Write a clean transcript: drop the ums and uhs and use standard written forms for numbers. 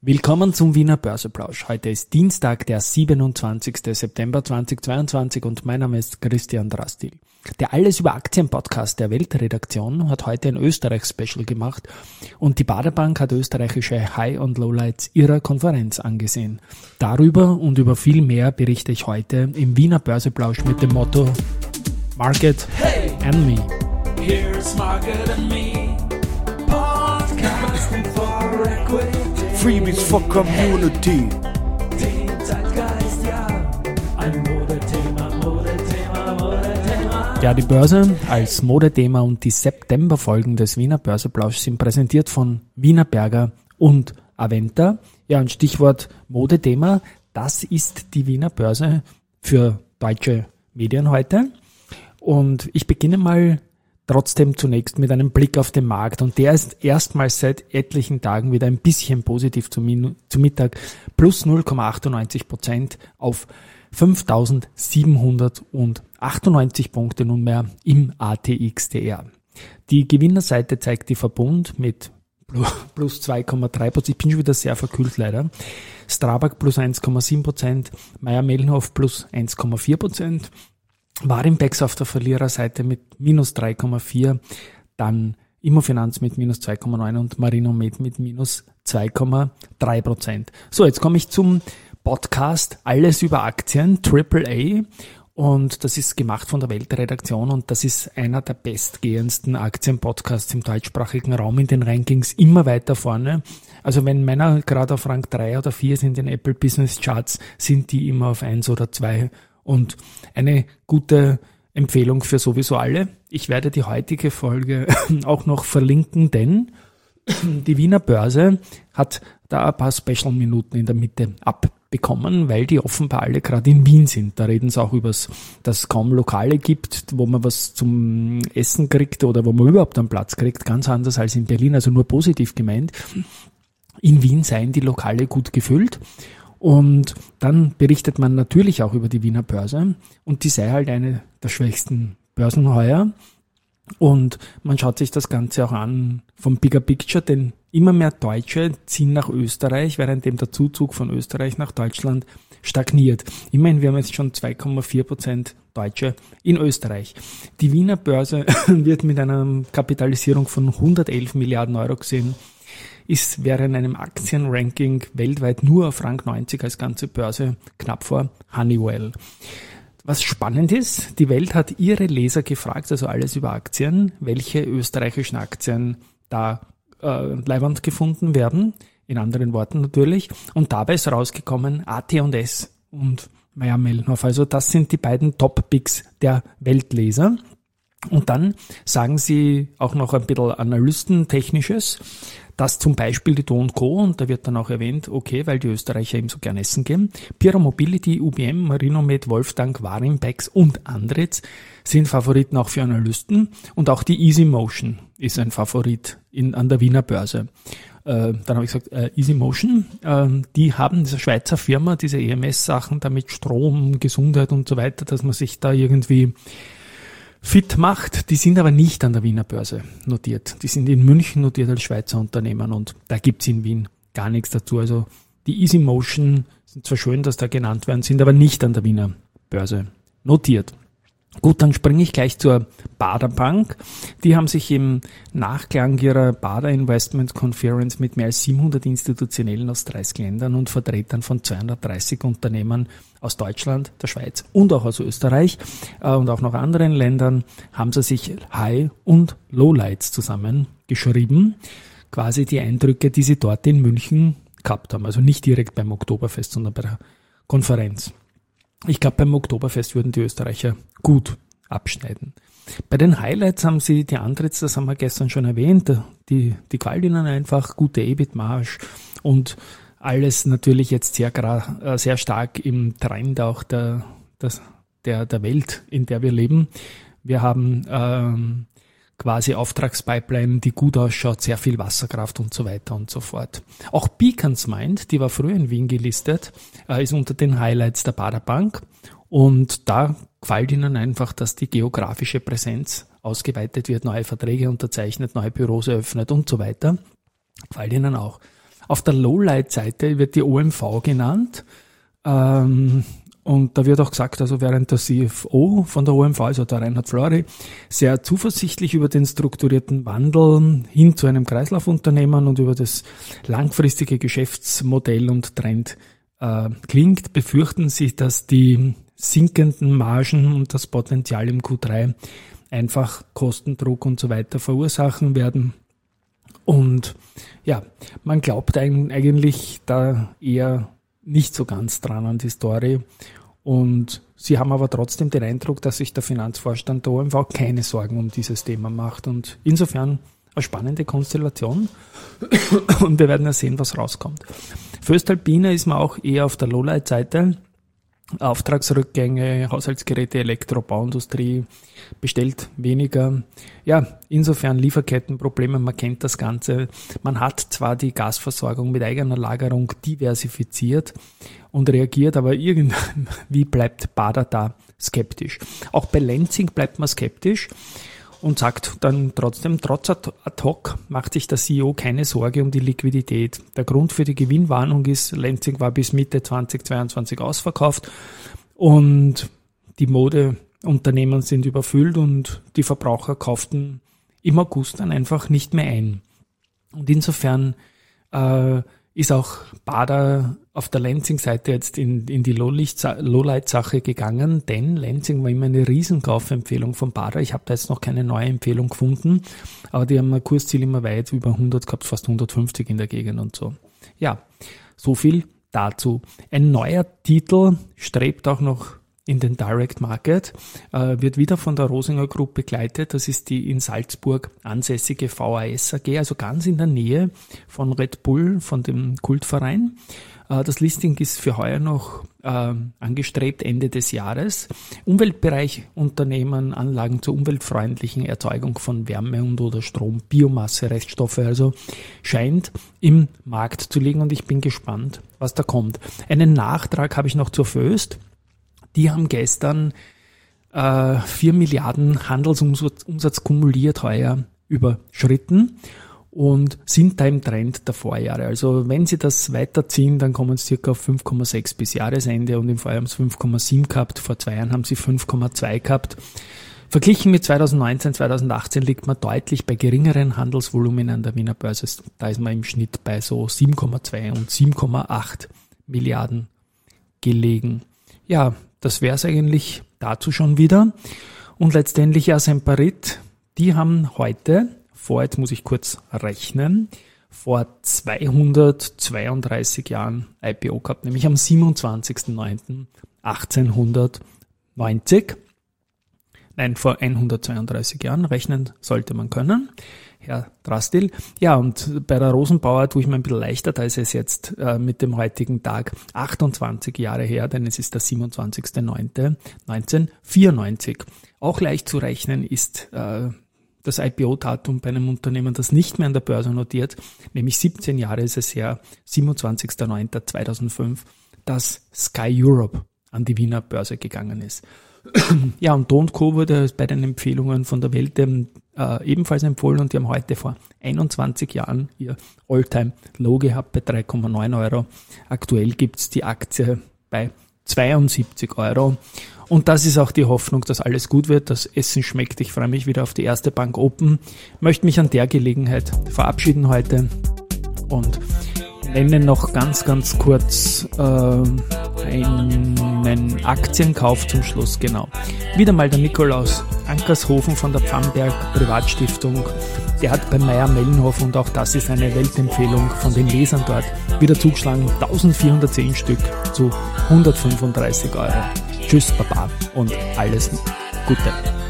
Willkommen zum Wiener Börseplausch. Heute ist Dienstag, der 27. September 2022 und mein Name ist Christian Drastil. Der Alles über Aktien Podcast der Weltredaktion hat heute ein Österreich-Special gemacht und die Baader Bank hat österreichische High- und Lowlights ihrer Konferenz angesehen. Darüber und über viel mehr berichte ich heute im Wiener Börseplausch mit dem Motto Market and Me. Here's Market and Me, podcasting for equity. Freebies for Community. Den Zeitgeist, ja, ein Modethema. Ja, die Börse als Modethema und die Septemberfolgen des Wiener Börseplausch sind präsentiert von Wienerberger und Aventa. Ja, und Stichwort Modethema, das ist die Wiener Börse für deutsche Medien heute. Und ich beginne mal trotzdem zunächst mit einem Blick auf den Markt und der ist erstmals seit etlichen Tagen wieder ein bisschen positiv zum Mittag, plus 0,98% auf 5.798 Punkte nunmehr im ATXDR. Die Gewinnerseite zeigt die Verbund mit plus 2,3%, ich bin schon wieder sehr verkühlt leider, Strabag plus 1,7%, Mayr-Melnhof plus 1,4%, Warimpex auf der Verliererseite mit minus 3,4, dann Immofinanz mit minus 2,9 und Marinomed mit minus 2,3%. So, jetzt komme ich zum Podcast Alles über Aktien, AAA, und das ist gemacht von der Weltredaktion und das ist einer der bestgehendsten Aktienpodcasts im deutschsprachigen Raum in den Rankings, immer weiter vorne. Also wenn Männer gerade auf Rang 3 oder 4 sind in Apple Business Charts, sind die immer auf 1 oder 2. Und eine gute Empfehlung für sowieso alle. Ich werde die heutige Folge auch noch verlinken, denn die Wiener Börse hat da ein paar Special-Minuten in der Mitte abbekommen, weil die offenbar alle gerade in Wien sind. Da reden sie auch über dass es kaum Lokale gibt, wo man was zum Essen kriegt oder wo man überhaupt einen Platz kriegt. Ganz anders als in Berlin, also nur positiv gemeint. In Wien seien die Lokale gut gefüllt. Und dann berichtet man natürlich auch über die Wiener Börse und die sei halt eine der schwächsten Börsen heuer. Und man schaut sich das Ganze auch an vom Bigger Picture, denn immer mehr Deutsche ziehen nach Österreich, währenddem der Zuzug von Österreich nach Deutschland stagniert. Immerhin, wir haben jetzt schon 2,4% Deutsche in Österreich. Die Wiener Börse wird mit einer Kapitalisierung von 111 Milliarden Euro gesehen. Wäre in einem Aktienranking weltweit nur auf Rang 90 als ganze Börse knapp vor Honeywell. Was spannend ist, die Welt hat ihre Leser gefragt, also alles über Aktien, welche österreichischen Aktien da leiwand gefunden werden, in anderen Worten natürlich. Und dabei ist rausgekommen AT&S und Mayr-Melnhof. Also das sind die beiden Top-Picks der Weltleser. Und dann sagen sie auch noch ein bisschen Analystentechnisches, dass zum Beispiel die Do & Co., und da wird dann auch erwähnt, okay, weil die Österreicher eben so gern essen gehen, Pierer Mobility, UBM, Marinomed, Wolftank, Warimpex und Andritz sind Favoriten auch für Analysten und auch die EasyMotion ist ein Favorit an der Wiener Börse. Dann habe ich gesagt, EasyMotion, die haben diese Schweizer Firma, diese EMS-Sachen, da mit Strom, Gesundheit und so weiter, dass man sich da irgendwie fit macht, die sind aber nicht an der Wiener Börse notiert. Die sind in München notiert als Schweizer Unternehmen und da gibt's in Wien gar nichts dazu. Also die EasyMotion sind zwar schön, dass da genannt werden, sind aber nicht an der Wiener Börse notiert. Gut, dann springe ich gleich zur Baader Bank. Die haben sich im Nachklang ihrer Baader Investment Conference mit mehr als 700 Institutionellen aus 30 Ländern und Vertretern von 230 Unternehmen aus Deutschland, der Schweiz und auch aus Österreich und auch noch anderen Ländern haben sie sich High- und Lowlights zusammengeschrieben. Quasi die Eindrücke, die sie dort in München gehabt haben. Also nicht direkt beim Oktoberfest, sondern bei der Konferenz. Ich glaube, beim Oktoberfest würden die Österreicher gut abschneiden. Bei den Highlights haben sie die Andritz, das haben wir gestern schon erwähnt, die gefallen ihnen einfach, gute EBIT-Marge und alles natürlich jetzt sehr stark im Trend auch der Welt, in der wir leben. Wir haben quasi Auftragspipeline, die gut ausschaut, sehr viel Wasserkraft und so weiter und so fort. Auch Beacons Mind, die war früher in Wien gelistet, ist unter den Highlights der Baader Bank und da gefällt ihnen einfach, dass die geografische Präsenz ausgeweitet wird, neue Verträge unterzeichnet, neue Büros eröffnet und so weiter. Gefällt ihnen auch. Auf der Lowlight-Seite wird die OMV genannt. Und da wird auch gesagt, also während der CFO von der OMV, also der Reinhard Fleury, sehr zuversichtlich über den strukturierten Wandel hin zu einem Kreislaufunternehmen und über das langfristige Geschäftsmodell und Trend klingt, befürchten sie, dass die sinkenden Margen und das Potenzial im Q3 einfach Kostendruck und so weiter verursachen werden. Und ja, man glaubt eigentlich da eher nicht so ganz dran an die Story. Und sie haben aber trotzdem den Eindruck, dass sich der Finanzvorstand der OMV keine Sorgen um dieses Thema macht. Und insofern eine spannende Konstellation. Und wir werden ja sehen, was rauskommt. Voestalpine ist man auch eher auf der Lowlight-Seite. Auftragsrückgänge, Haushaltsgeräte, Elektro, Bauindustrie bestellt weniger. Ja, insofern Lieferkettenprobleme, man kennt das Ganze. Man hat zwar die Gasversorgung mit eigener Lagerung diversifiziert und reagiert, aber irgendwie bleibt Bader da skeptisch. Auch bei Lenzing bleibt man skeptisch und sagt dann trotzdem, trotz ad hoc macht sich der CEO keine Sorge um die Liquidität. Der Grund für die Gewinnwarnung ist, Lenzing war bis Mitte 2022 ausverkauft und die Modeunternehmen sind überfüllt und die Verbraucher kauften im August dann einfach nicht mehr ein. Und insofern ist auch Bader auf der Lenzing-Seite jetzt in die Lowlight-Sache gegangen, denn Lenzing war immer eine Riesenkaufempfehlung von Bader. Ich habe da jetzt noch keine neue Empfehlung gefunden, aber die haben ein Kursziel immer weit über 100 gehabt, fast 150 in der Gegend und so. Ja, so viel dazu. Ein neuer Titel strebt auch noch in den Direct Market, wird wieder von der Rosinger Group begleitet. Das ist die in Salzburg ansässige VAS AG, also ganz in der Nähe von Red Bull, von dem Kultverein. Das Listing ist für heuer noch angestrebt, Ende des Jahres. Umweltbereich Unternehmen, Anlagen zur umweltfreundlichen Erzeugung von Wärme und oder Strom, Biomasse, Reststoffe, also scheint im Markt zu liegen und ich bin gespannt, was da kommt. Einen Nachtrag habe ich noch zur Voest. Die haben gestern 4 Milliarden Handelsumsatz kumuliert heuer überschritten und sind da im Trend der Vorjahre. Also wenn sie das weiterziehen, dann kommen sie circa auf 5,6 bis Jahresende und im Vorjahr haben sie 5,7 gehabt, vor 2 Jahren haben sie 5,2 gehabt. Verglichen mit 2019, 2018 liegt man deutlich bei geringeren Handelsvolumina an der Wiener Börse. Da ist man im Schnitt bei so 7,2 und 7,8 Milliarden gelegen. Ja, das wäre es eigentlich dazu schon wieder. Und letztendlich ja Semperit, die haben heute, jetzt muss ich kurz rechnen, vor 232 Jahren IPO gehabt, nämlich am 27.09.1890. Nein, vor 132 Jahren, rechnen sollte man können. Herr Drastil. Ja, und bei der Rosenbauer tue ich mir ein bisschen leichter, da ist es jetzt mit dem heutigen Tag 28 Jahre her, denn es ist der 27.09.1994. Auch leicht zu rechnen ist das IPO-Datum bei einem Unternehmen, das nicht mehr an der Börse notiert, nämlich 17 Jahre ist es her, 27.09.2005, dass Sky Europe an die Wiener Börse gegangen ist. Ja, und Do & Co. wurde bei den Empfehlungen von der Welt ebenfalls empfohlen und die haben heute vor 21 Jahren ihr All-Time-Low gehabt bei 3,9 Euro. Aktuell gibt's die Aktie bei 72 Euro. Und das ist auch die Hoffnung, dass alles gut wird. Das Essen schmeckt. Ich freue mich wieder auf die Erste Bank Open. Möchte mich an der Gelegenheit verabschieden heute und nenne noch ganz kurz einen Aktienkauf zum Schluss, genau. Wieder mal der Nikolaus Ankershofen von der Pfannberg Privatstiftung. Der hat bei Mayr-Melnhof, und auch das ist eine Weltempfehlung von den Lesern dort, wieder zugeschlagen, 1410 Stück zu 135 Euro. Tschüss, Baba und alles Gute.